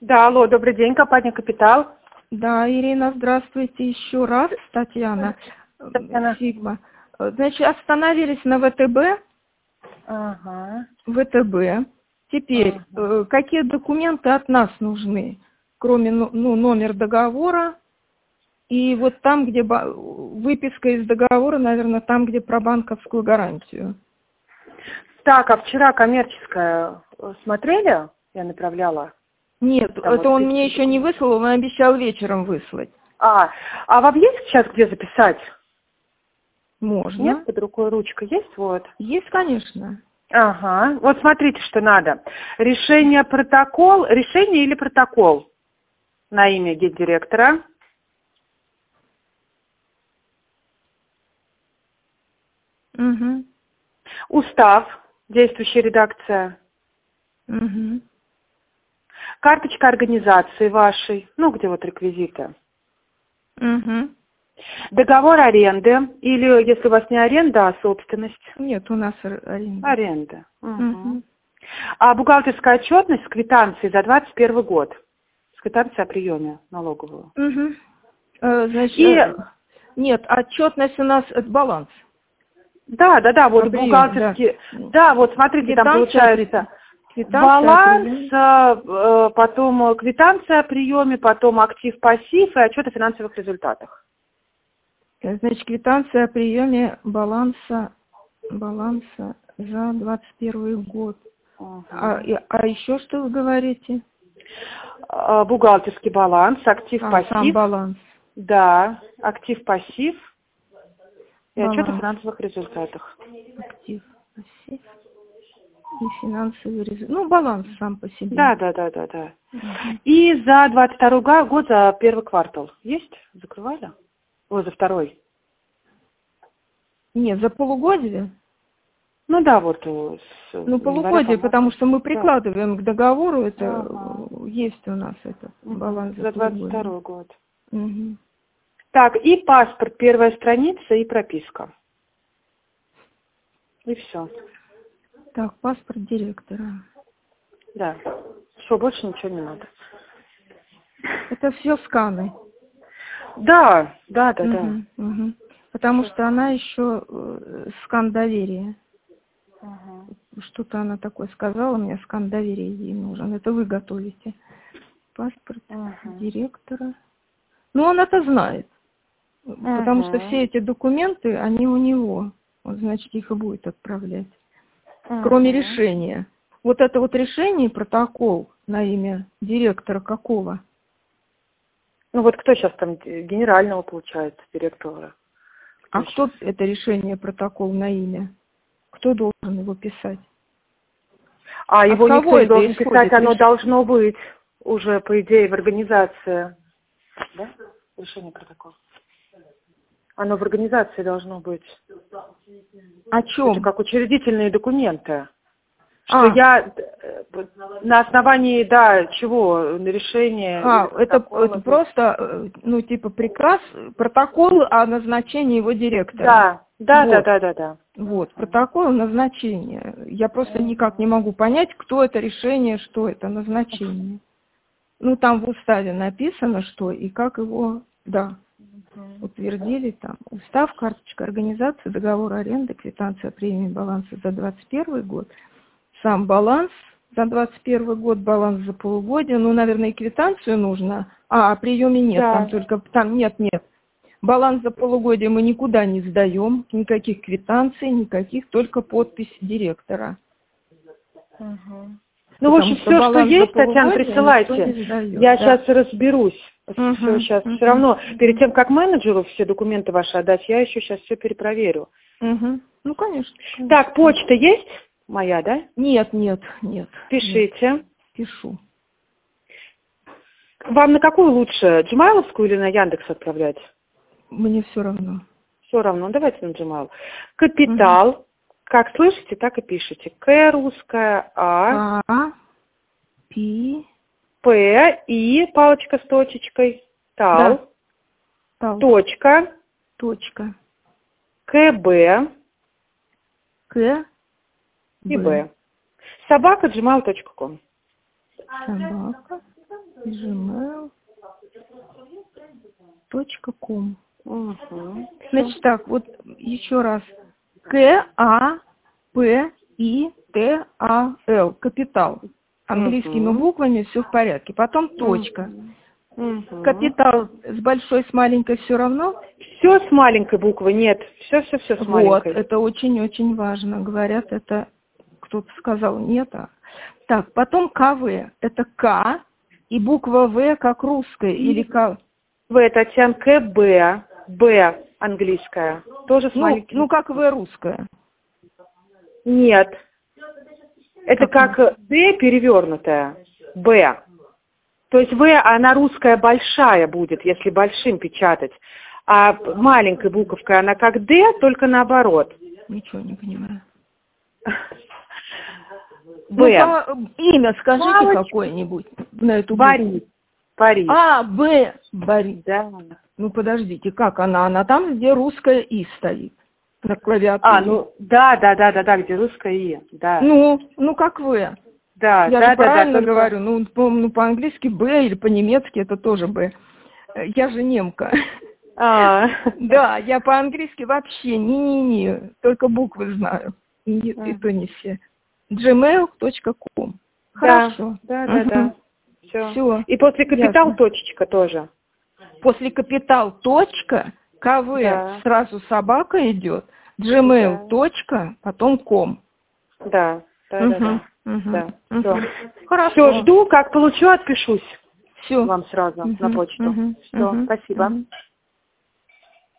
Да, алло, добрый день, компания «Капитал». Да, Ирина, здравствуйте еще раз, Татьяна, Татьяна. Сигма. Значит, остановились на ВТБ. Ага. ВТБ. Теперь, какие документы от нас нужны, кроме номер договора и вот там, где выписка из договора, наверное, там, где про банковскую гарантию. Так, а вчера коммерческая смотрели? Я направляла. Нет, Там это вот он мне еще не выслал, он обещал вечером выслать. А вам есть сейчас где записать? Можно. Нет, под рукой ручка есть? Вот. Есть, конечно. Ага. Вот смотрите, что надо. Решение или протокол на имя гендиректора. Угу. Устав, действующая редакция. Угу. Карточка организации вашей, где вот реквизиты. Угу. Договор аренды, или если у вас не аренда, а собственность. Нет, у нас аренда. Аренда. Угу. А бухгалтерская отчетность с квитанцией за 2021 год. С квитанцией о приеме налоговую. Угу. Значит, нет, отчетность у нас это баланс. Да, вот приеме, бухгалтерский. Да, вот смотрите, квитанция, там получается баланс, потом квитанция о приеме, потом актив-пассив и отчет о финансовых результатах. Значит, квитанция о приеме баланса за 2021 год. А еще что вы говорите? Бухгалтерский баланс, актив-пассив. Сам баланс. Да, актив-пассив и Баланс. отчет о финансовых результатах. Актив-пассив и финансовый результат. Баланс сам по себе. Да. И за 2022 год, за первый квартал есть? Закрывали? За второй. Нет, за полугодие. Полугодие, потому что мы прикладываем к договору, это есть у нас этот баланс за 22 год. Угу. Так, и паспорт, первая страница и прописка. И все. Так, паспорт директора. Да. Что, больше ничего не надо. Это все сканы. Да. Угу. Потому что она еще скан доверия. Что-то она такое сказала, мне скан доверия ей нужен. Это вы готовите. Паспорт директора. Он это знает. Потому что все эти документы, они у него. Он, значит, их и будет отправлять. Кроме решения. Вот это вот решение, протокол на имя директора какого? Кто сейчас там генерального, получается, директора? Кто это решение, протокол на имя? Кто должен его писать? Его никто не должен писать, оно должно быть уже, по идее, в организации. Да? Решение протокола. Оно в организации должно быть. О чем? Это как учредительные документы. Что я на основании, чего, на решение... Это просто, приказ, протокол о назначении его директора. Да. Вот, протокол назначения. Я просто никак не могу понять, кто это решение, что это назначение. Там в уставе написано, что и как его, утвердили там. Устав, карточка организации, договор аренды, квитанция премии баланса за 2021 год. Сам баланс за 2021 год, баланс за полугодие. Наверное, и квитанцию нужно. О приеме нет, там нет. Баланс за полугодие мы никуда не сдаем, никаких квитанций, никаких, только подпись директора. В общем, все, что есть, Татьяна, присылайте. Я сейчас разберусь. Все равно, перед тем, как менеджеру все документы ваши отдать, я еще сейчас все перепроверю. Конечно. Так, почта есть моя, да? Нет. Пишите. Нет. Пишу. Вам на какую лучше, Gmail'овскую или на Яндекс отправлять? Мне все равно. Все равно, давайте на Gmail. Капитал. Как слышите, так и пишите. К русская, А, П, И, палочка с точечкой, Тал, точка, КБ, и Б. Собака gmail.com. gmail.com. Значит так, вот еще раз. K-A-P-I-T-A-L. Капитал. Английскими буквами все в порядке. Потом точка. Капитал с большой, с маленькой все равно? Все с маленькой буквы, нет. Все с маленькой. Вот, это очень-очень важно. Говорят, это кто-то сказал нет. Так, потом КВ. Это К и буква В как русская или К. В это оттенка Б. Б английская. Тоже с маленькой. Ну, как В русская. Нет. Это как Д перевернутая. Б. То есть В, она русская большая будет, если большим печатать. А маленькой буковкой она как Д, только наоборот. Ничего не понимаю. Б. Ну, имя скажите какое-нибудь на эту букву. Борис. Б. Борис. Да. Ну, подождите, как она? Она там, где русская И стоит. На клавиатуре. Да, где русская И. Да. Ну, как вы. Да, Я же правильно говорю. Ну, по-английски Б или по-немецки это тоже Б. Я же немка. Да, я по-английски вообще не, только буквы знаю. И то не все. gmail.com. Хорошо. Да. Все. И после капитал точечка тоже. После капитал точка, КВ сразу собака идет, gmail точка, потом ком. Да. Все. Хорошо. Все, жду, как получу, отпишусь. Все. Вам сразу на почту. Все, спасибо.